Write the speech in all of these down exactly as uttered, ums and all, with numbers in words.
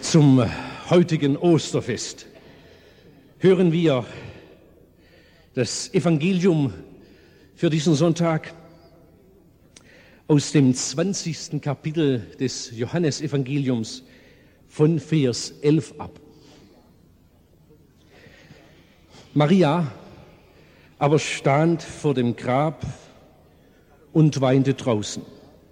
Zum heutigen Osterfest hören wir das Evangelium für diesen Sonntag aus dem zwanzigsten Kapitel des Johannesevangeliums von Vers elf ab. Maria aber stand vor dem Grab und weinte draußen.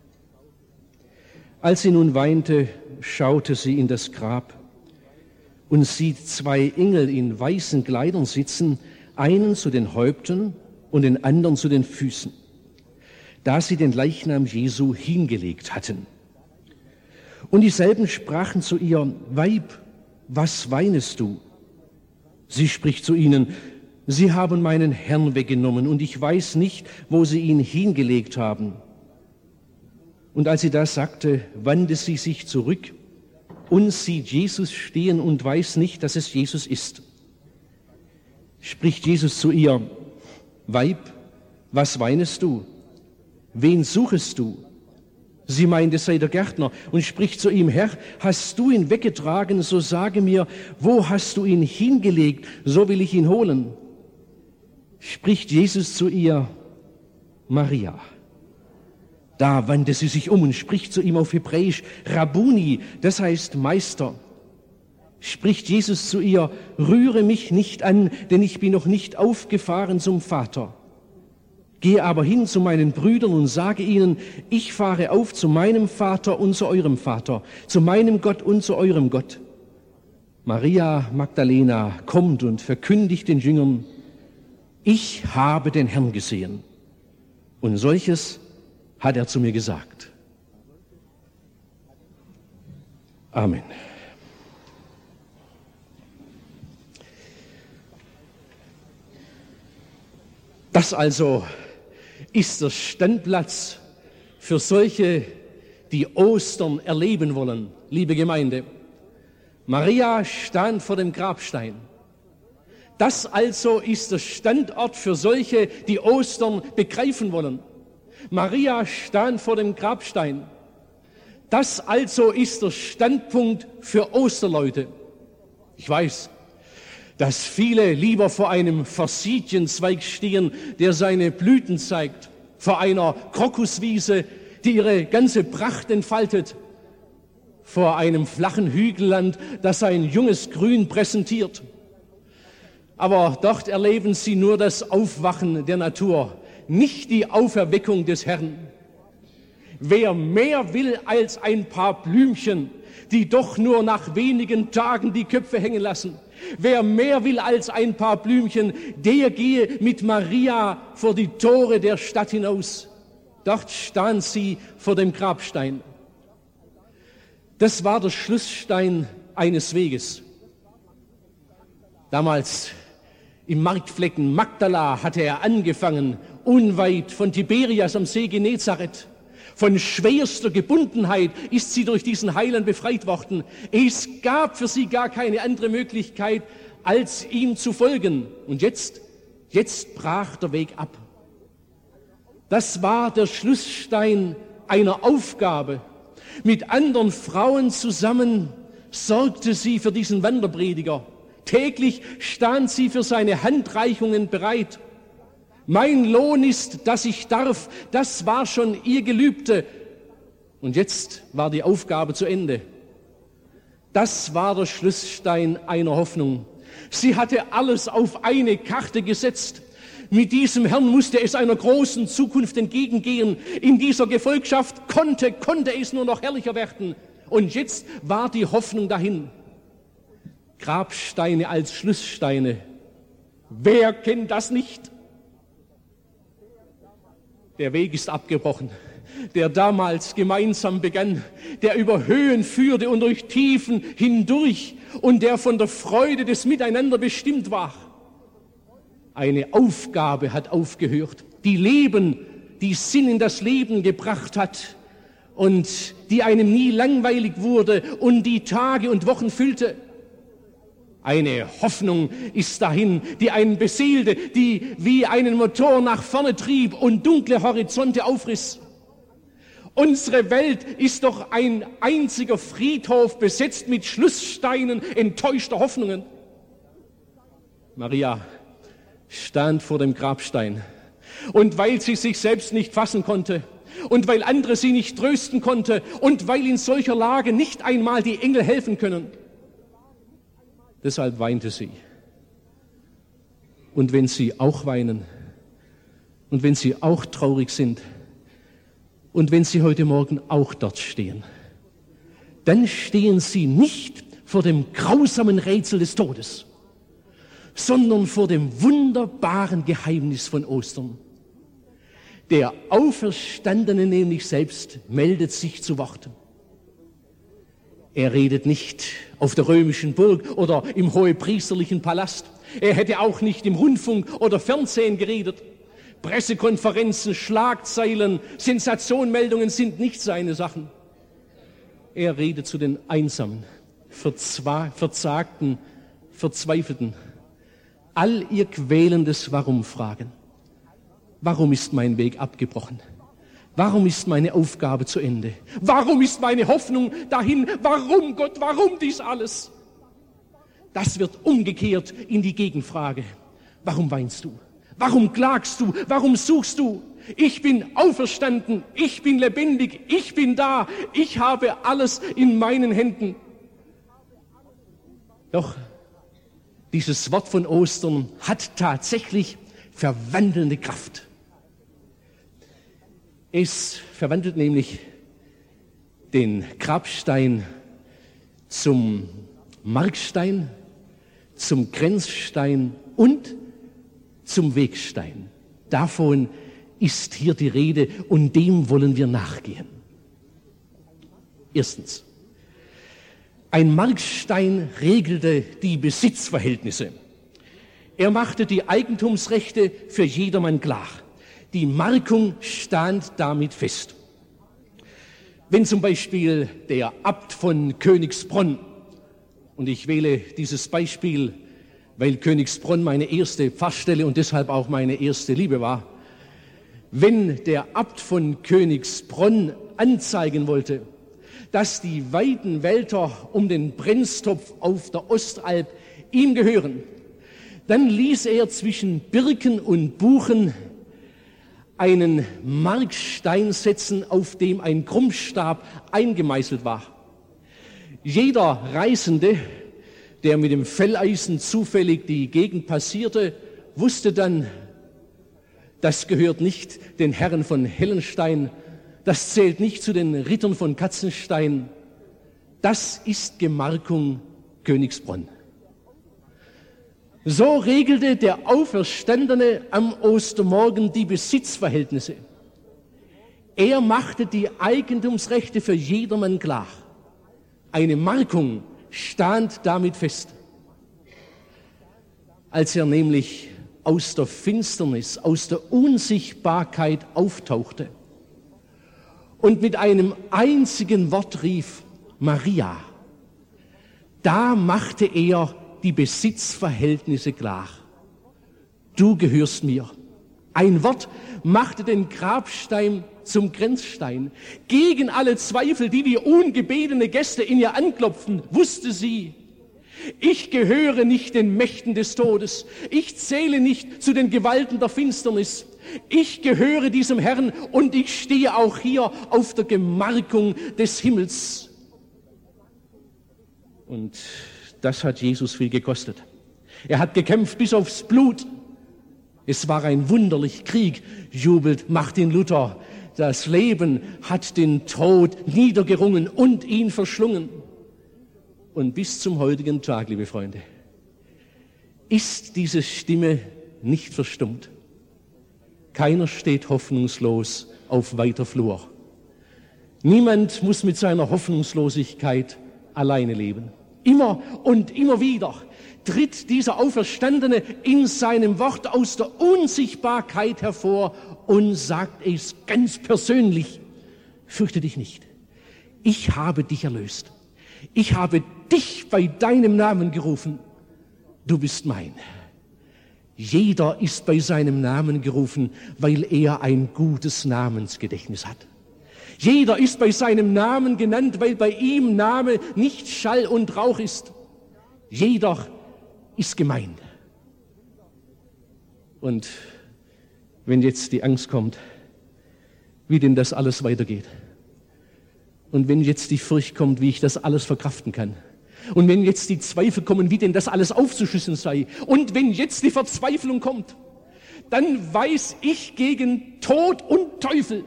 Als sie nun weinte, schaute sie in das Grab und sieht zwei Engel in weißen Kleidern sitzen, einen zu den Häupten und den anderen zu den Füßen, da sie den Leichnam Jesu hingelegt hatten. Und dieselben sprachen zu ihr: Weib, was weinest du? Sie spricht zu ihnen: Sie haben meinen Herrn weggenommen, und ich weiß nicht, wo sie ihn hingelegt haben. Und als sie das sagte, wandte sie sich zurück und sieht Jesus stehen und weiß nicht, dass es Jesus ist. Spricht Jesus zu ihr: Weib, was weinest du? Wen suchest du? Sie meint, es sei der Gärtner, und spricht zu ihm: Herr, hast du ihn weggetragen, so sage mir, wo hast du ihn hingelegt, so will ich ihn holen. Spricht Jesus zu ihr: Maria. Da wandte sie sich um und spricht zu ihm auf Hebräisch: Rabbuni, das heißt Meister. Spricht Jesus zu ihr: Rühre mich nicht an, denn ich bin noch nicht aufgefahren zum Vater. Gehe aber hin zu meinen Brüdern und sage ihnen: Ich fahre auf zu meinem Vater und zu eurem Vater, zu meinem Gott und zu eurem Gott. Maria Magdalena kommt und verkündigt den Jüngern: Ich habe den Herrn gesehen. Und solches hat er zu mir gesagt. Amen. Das also ist der Standplatz für solche, die Ostern erleben wollen, liebe Gemeinde. Maria stand vor dem Grabstein. Das also ist der Standort für solche, die Ostern begreifen wollen. Maria stand vor dem Grabstein. Das also ist der Standpunkt für Osterleute. Ich weiß, dass viele lieber vor einem Forsythienzweig stehen, der seine Blüten zeigt, vor einer Krokuswiese, die ihre ganze Pracht entfaltet, vor einem flachen Hügelland, das sein junges Grün präsentiert. Aber dort erleben sie nur das Aufwachen der Natur, nicht die Auferweckung des Herrn. Wer mehr will als ein paar Blümchen, die doch nur nach wenigen Tagen die Köpfe hängen lassen, wer mehr will als ein paar Blümchen, der gehe mit Maria vor die Tore der Stadt hinaus. Dort stand sie vor dem Grabstein. Das war der Schlussstein eines Weges. Damals im Marktflecken Magdala hatte er angefangen, unweit von Tiberias am See Genezareth. Von schwerster Gebundenheit ist sie durch diesen Heiland befreit worden. Es gab für sie gar keine andere Möglichkeit, als ihm zu folgen. Und jetzt, jetzt brach der Weg ab. Das war der Schlussstein einer Aufgabe. Mit anderen Frauen zusammen sorgte sie für diesen Wanderprediger. Täglich stand sie für seine Handreichungen bereit. Mein Lohn ist, dass ich darf, das war schon ihr Gelübde. Und jetzt war die Aufgabe zu Ende. Das war der Schlussstein einer Hoffnung. Sie hatte alles auf eine Karte gesetzt. Mit diesem Herrn musste es einer großen Zukunft entgegengehen. In dieser Gefolgschaft konnte, konnte es nur noch herrlicher werden. Und jetzt war die Hoffnung dahin. Grabsteine als Schlusssteine. Wer kennt das nicht? Der Weg ist abgebrochen, der damals gemeinsam begann, der über Höhen führte und durch Tiefen hindurch und der von der Freude des Miteinander bestimmt war. Eine Aufgabe hat aufgehört, die Leben, die Sinn in das Leben gebracht hat und die einem nie langweilig wurde und die Tage und Wochen füllte. Eine Hoffnung ist dahin, die einen beseelte, die wie einen Motor nach vorne trieb und dunkle Horizonte aufriss. Unsere Welt ist doch ein einziger Friedhof, besetzt mit Schlusssteinen enttäuschter Hoffnungen. Maria stand vor dem Grabstein. Und weil sie sich selbst nicht fassen konnte und weil andere sie nicht trösten konnte und weil in solcher Lage nicht einmal die Engel helfen können, deshalb weinte sie. Und wenn Sie auch weinen und wenn Sie auch traurig sind und wenn Sie heute Morgen auch dort stehen, dann stehen Sie nicht vor dem grausamen Rätsel des Todes, sondern vor dem wunderbaren Geheimnis von Ostern. Der Auferstandene nämlich selbst meldet sich zu Worten. Er redet nicht auf der römischen Burg oder im hohepriesterlichen Palast. Er hätte auch nicht im Rundfunk oder Fernsehen geredet. Pressekonferenzen, Schlagzeilen, Sensationmeldungen sind nicht seine Sachen. Er redet zu den Einsamen, Verzwa- Verzagten, Verzweifelten. All ihr quälendes Warum fragen. Warum ist mein Weg abgebrochen? Warum ist meine Aufgabe zu Ende? Warum ist meine Hoffnung dahin? Warum, Gott, warum dies alles? Das wird umgekehrt in die Gegenfrage. Warum weinst du? Warum klagst du? Warum suchst du? Ich bin auferstanden, ich bin lebendig, ich bin da, ich habe alles in meinen Händen. Doch dieses Wort von Ostern hat tatsächlich verwandelnde Kraft. Es verwandelt nämlich den Grabstein zum Markstein, zum Grenzstein und zum Wegstein. Davon ist hier die Rede und dem wollen wir nachgehen. Erstens, ein Markstein regelte die Besitzverhältnisse. Er machte die Eigentumsrechte für jedermann klar. Die Markung stand damit fest. Wenn zum Beispiel der Abt von Königsbronn, und ich wähle dieses Beispiel, weil Königsbronn meine erste Pfarrstelle und deshalb auch meine erste Liebe war, wenn der Abt von Königsbronn anzeigen wollte, dass die weiten Wälder um den Brennstopf auf der Ostalb ihm gehören, dann ließ er zwischen Birken und Buchen einen Markstein setzen, auf dem ein Krummstab eingemeißelt war. Jeder Reisende, der mit dem Felleisen zufällig die Gegend passierte, wusste dann, das gehört nicht den Herren von Hellenstein, das zählt nicht zu den Rittern von Katzenstein, das ist Gemarkung Königsbronn. So regelte der Auferstandene am Ostermorgen die Besitzverhältnisse. Er machte die Eigentumsrechte für jedermann klar. Eine Markung stand damit fest. Als er nämlich aus der Finsternis, aus der Unsichtbarkeit auftauchte und mit einem einzigen Wort rief, Maria, da machte er die Besitzverhältnisse klar. Du gehörst mir. Ein Wort machte den Grabstein zum Grenzstein. Gegen alle Zweifel, die wie ungebetene Gäste in ihr anklopften, wusste sie, ich gehöre nicht den Mächten des Todes. Ich zähle nicht zu den Gewalten der Finsternis. Ich gehöre diesem Herrn und ich stehe auch hier auf der Gemarkung des Himmels. Und das hat Jesus viel gekostet. Er hat gekämpft bis aufs Blut. Es war ein wunderlich Krieg, jubelt Martin Luther. Das Leben hat den Tod niedergerungen und ihn verschlungen. Und bis zum heutigen Tag, liebe Freunde, ist diese Stimme nicht verstummt. Keiner steht hoffnungslos auf weiter Flur. Niemand muss mit seiner Hoffnungslosigkeit alleine leben. Immer und immer wieder tritt dieser Auferstandene in seinem Wort aus der Unsichtbarkeit hervor und sagt es ganz persönlich, fürchte dich nicht, ich habe dich erlöst, ich habe dich bei deinem Namen gerufen, du bist mein. Jeder ist bei seinem Namen gerufen, weil er ein gutes Namensgedächtnis hat. Jeder ist bei seinem Namen genannt, weil bei ihm Name nicht Schall und Rauch ist. Jeder ist gemeint. Und wenn jetzt die Angst kommt, wie denn das alles weitergeht, und wenn jetzt die Furcht kommt, wie ich das alles verkraften kann, und wenn jetzt die Zweifel kommen, wie denn das alles aufzuschlüsseln sei, und wenn jetzt die Verzweiflung kommt, dann weiß ich gegen Tod und Teufel,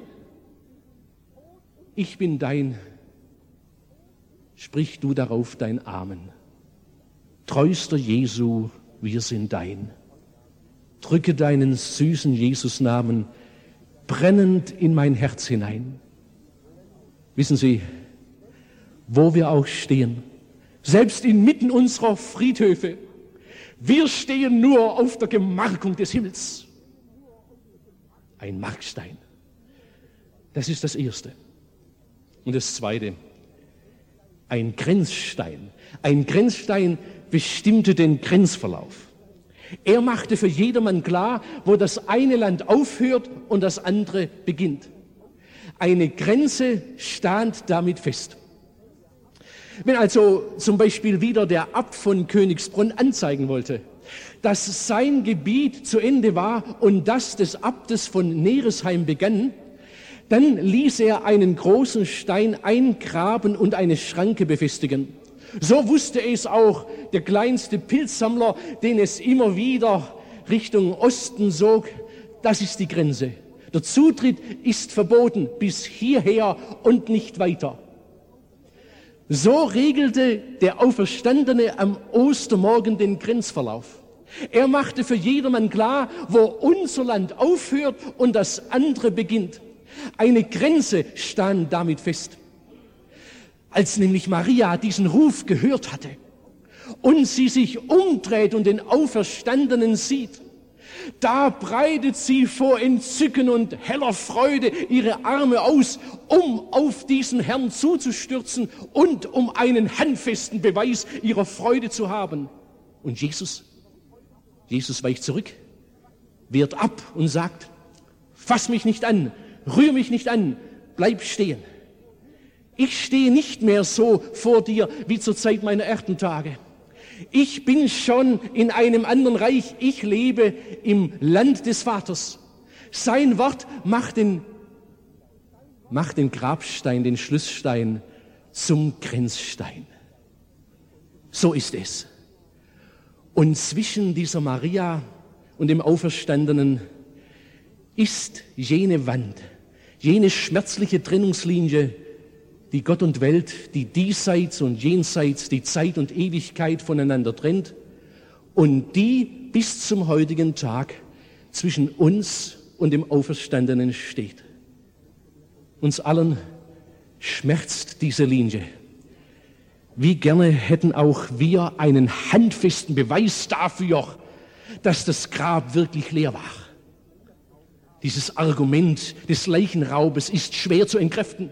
ich bin dein, sprich du darauf dein Amen. Treuster Jesu, wir sind dein. Drücke deinen süßen Jesus-Namen brennend in mein Herz hinein. Wissen Sie, wo wir auch stehen, selbst inmitten unserer Friedhöfe, wir stehen nur auf der Gemarkung des Himmels. Ein Markstein. Das ist das Erste. Und das Zweite, ein Grenzstein. Ein Grenzstein bestimmte den Grenzverlauf. Er machte für jedermann klar, wo das eine Land aufhört und das andere beginnt. Eine Grenze stand damit fest. Wenn also zum Beispiel wieder der Abt von Königsbronn anzeigen wollte, dass sein Gebiet zu Ende war und das des Abtes von Neresheim begann, dann ließ er einen großen Stein eingraben und eine Schranke befestigen. So wusste es auch der kleinste Pilzsammler, den es immer wieder Richtung Osten sog, das ist die Grenze. Der Zutritt ist verboten bis hierher und nicht weiter. So regelte der Auferstandene am Ostermorgen den Grenzverlauf. Er machte für jedermann klar, wo unser Land aufhört und das andere beginnt. Eine Grenze stand damit fest. Als nämlich Maria diesen Ruf gehört hatte und sie sich umdreht und den Auferstandenen sieht, da breitet sie vor Entzücken und heller Freude ihre Arme aus, um auf diesen Herrn zuzustürzen und um einen handfesten Beweis ihrer Freude zu haben. Und Jesus, Jesus weicht zurück, wehrt ab und sagt, fass mich nicht an, rühr mich nicht an, bleib stehen. Ich stehe nicht mehr so vor dir wie zur Zeit meiner Erdentage. Ich bin schon in einem anderen Reich. Ich lebe im Land des Vaters. Sein Wort macht den, macht den Grabstein, den Schlussstein zum Grenzstein. So ist es. Und zwischen dieser Maria und dem Auferstandenen ist jene Wand, jene schmerzliche Trennungslinie, die Gott und Welt, die diesseits und jenseits, die Zeit und Ewigkeit voneinander trennt und die bis zum heutigen Tag zwischen uns und dem Auferstandenen steht. Uns allen schmerzt diese Linie. Wie gerne hätten auch wir einen handfesten Beweis dafür, dass das Grab wirklich leer war. Dieses Argument des Leichenraubes ist schwer zu entkräften.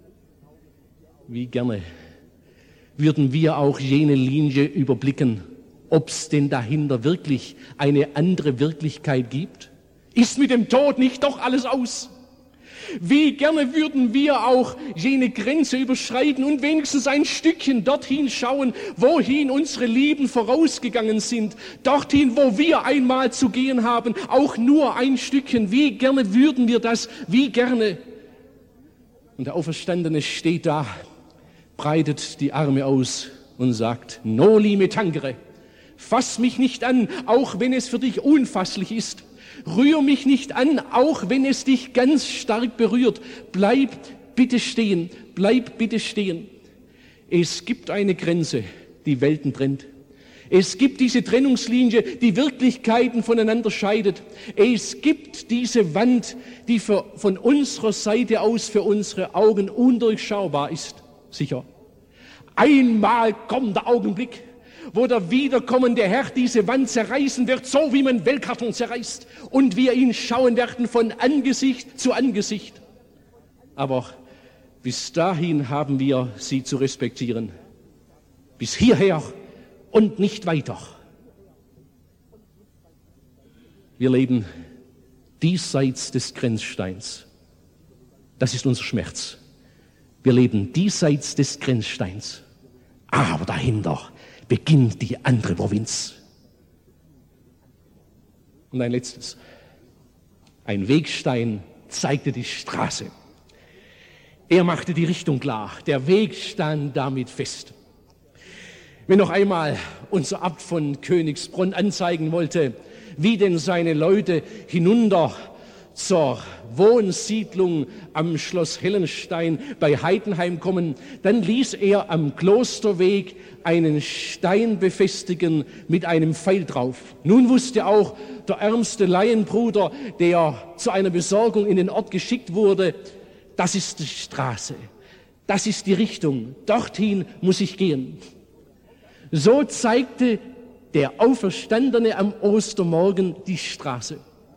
Wie gerne würden wir auch jene Linie überblicken, ob es denn dahinter wirklich eine andere Wirklichkeit gibt? Ist mit dem Tod nicht doch alles aus? Wie gerne würden wir auch jene Grenze überschreiten und wenigstens ein Stückchen dorthin schauen, wohin unsere Lieben vorausgegangen sind, dorthin, wo wir einmal zu gehen haben, auch nur ein Stückchen. Wie gerne würden wir das, wie gerne. Und der Auferstandene steht da, breitet die Arme aus und sagt, Noli me tangere, fass mich nicht an, auch wenn es für dich unfasslich ist. Rühr mich nicht an, auch wenn es dich ganz stark berührt. Bleib bitte stehen, bleib bitte stehen. Es gibt eine Grenze, die Welten trennt. Es gibt diese Trennungslinie, die Wirklichkeiten voneinander scheidet. Es gibt diese Wand, die für, von unserer Seite aus für unsere Augen undurchschaubar ist. Sicher. Einmal kommt der Augenblick, wo der wiederkommende Herr diese Wand zerreißen wird, so wie man Weltkarton zerreißt, und wir ihn schauen werden von Angesicht zu Angesicht. Aber bis dahin haben wir sie zu respektieren. Bis hierher und nicht weiter. Wir leben diesseits des Grenzsteins. Das ist unser Schmerz. Wir leben diesseits des Grenzsteins, aber dahinter beginnt die andere Provinz. Und ein letztes. Ein Wegstein zeigte die Straße. Er machte die Richtung klar. Der Weg stand damit fest. Wenn noch einmal unser Abt von Königsbronn anzeigen wollte, wie denn seine Leute hinunter zur Wohnsiedlung am Schloss Hellenstein bei Heidenheim kommen, dann ließ er am Klosterweg einen Stein befestigen mit einem Pfeil drauf. Nun wusste auch der ärmste Laienbruder, der zu einer Besorgung in den Ort geschickt wurde, das ist die Straße, das ist die Richtung, dorthin muss ich gehen. So zeigte der Auferstandene am Ostermorgen die Straße.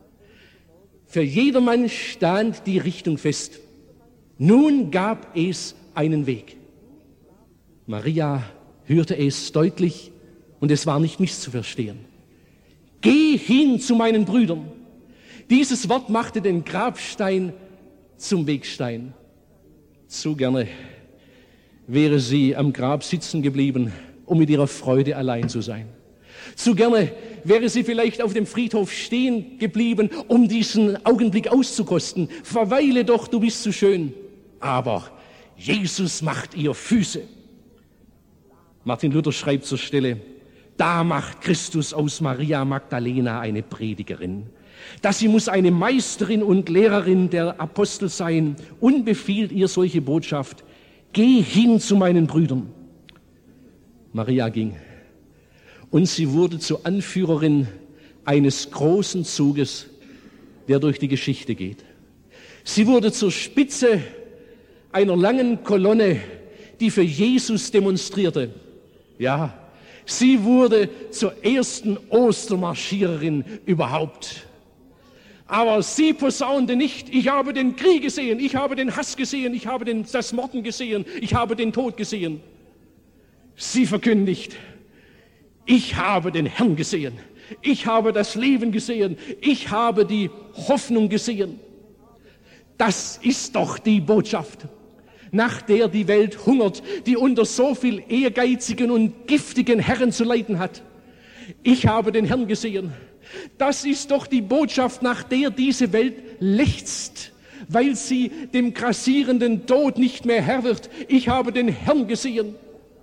Für jedermann stand die Richtung fest. Nun gab es einen Weg. Maria hörte es deutlich und es war nicht misszuverstehen. Geh hin zu meinen Brüdern. Dieses Wort machte den Grabstein zum Wegstein. Zu gerne wäre sie am Grab sitzen geblieben, um mit ihrer Freude allein zu sein. Zu gerne wäre sie vielleicht auf dem Friedhof stehen geblieben, um diesen Augenblick auszukosten. Verweile doch, du bist zu schön. Aber Jesus macht ihr Füße. Martin Luther schreibt zur Stelle, da macht Christus aus Maria Magdalena eine Predigerin. Dass sie muss eine Meisterin und Lehrerin der Apostel sein und befiehlt ihr solche Botschaft, geh hin zu meinen Brüdern. Maria ging. Und sie wurde zur Anführerin eines großen Zuges, der durch die Geschichte geht. Sie wurde zur Spitze einer langen Kolonne, die für Jesus demonstrierte. Ja, sie wurde zur ersten Ostermarschiererin überhaupt. Aber sie posaunte nicht, ich habe den Krieg gesehen, ich habe den Hass gesehen, ich habe den, das Morden gesehen, ich habe den Tod gesehen. Sie verkündigt, ich habe den Herrn gesehen, ich habe das Leben gesehen, ich habe die Hoffnung gesehen. Das ist doch die Botschaft, nach der die Welt hungert, die unter so viel ehrgeizigen und giftigen Herren zu leiden hat. Ich habe den Herrn gesehen. Das ist doch die Botschaft, nach der diese Welt lechzt, weil sie dem grassierenden Tod nicht mehr Herr wird. Ich habe den Herrn gesehen.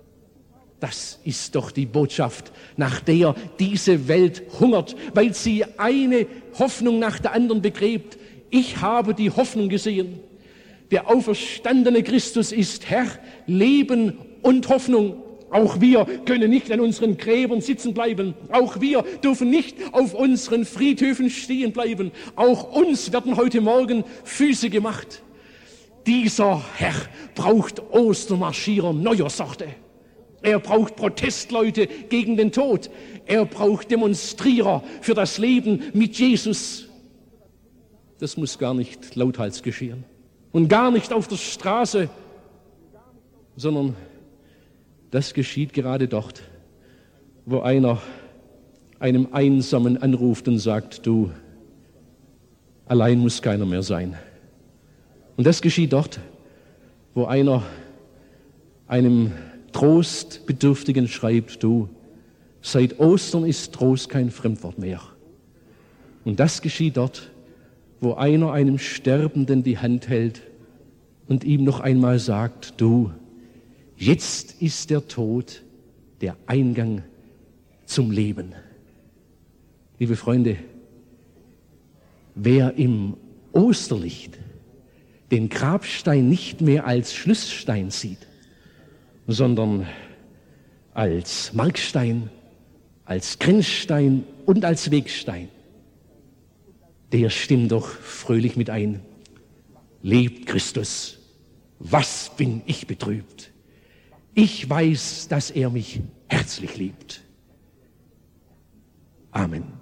Das ist doch die Botschaft, nach der diese Welt hungert, weil sie eine Hoffnung nach der anderen begräbt. Ich habe die Hoffnung gesehen. Der auferstandene Christus ist Herr, Leben und Hoffnung. Auch wir können nicht an unseren Gräbern sitzen bleiben. Auch wir dürfen nicht auf unseren Friedhöfen stehen bleiben. Auch uns werden heute Morgen Füße gemacht. Dieser Herr braucht Ostermarschierer neuer Sorte. Er braucht Protestleute gegen den Tod. Er braucht Demonstrierer für das Leben mit Jesus. Das muss gar nicht lauthals geschehen. Und gar nicht auf der Straße, sondern das geschieht gerade dort, wo einer einem Einsamen anruft und sagt, du, allein muss keiner mehr sein. Und das geschieht dort, wo einer einem Trostbedürftigen schreibt, du, seit Ostern ist Trost kein Fremdwort mehr. Und das geschieht dort, wo einer einem Sterbenden die Hand hält und ihm noch einmal sagt, du, jetzt ist der Tod der Eingang zum Leben. Liebe Freunde, wer im Osterlicht den Grabstein nicht mehr als Schlussstein sieht, sondern als Markstein, als Grenzstein und als Wegstein, der stimmt doch fröhlich mit ein. Lebt Christus, was bin ich betrübt? Ich weiß, dass er mich herzlich liebt. Amen.